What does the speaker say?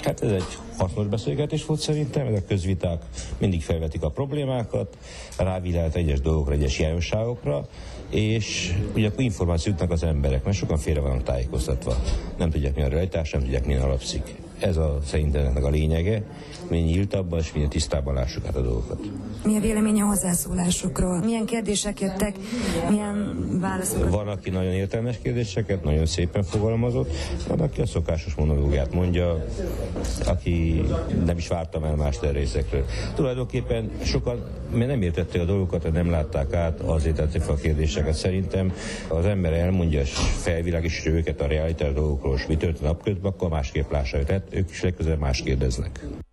Hát ez egy hasznos beszélgetés volt szerintem, ez a közviták mindig felvetik a problémákat, rávilágít egyes dolgokra, egyes hiányosságokra, és ugyanakkor információt jutnak az emberek, mert sokan félre vannak tájékoztatva. Nem tudják, mi a realitás, nem tudják, milyen alapszik. Ez szerintem ennek a lényege, minél nyíltabban és minél tisztában lássuk át a dolgokat. Mi a vélemény a hozzászólásokról? Milyen kérdések jöttek, milyen válaszokat? Van, aki nagyon értelmes kérdéseket, nagyon szépen fogalmazott, van, aki a szokásos monológiát mondja, aki nem is vártam el más terrészekről. Tulajdonképpen sokan nem értették a dolgokat, nem látták át, azért tették fel a kérdéseket. Szerintem az ember elmondja, és felvilágosítja őket a realitás dolgokról, és mi történt napközben, akkor másképp lássák. Tehát ők is legközelebb más kérdeznek.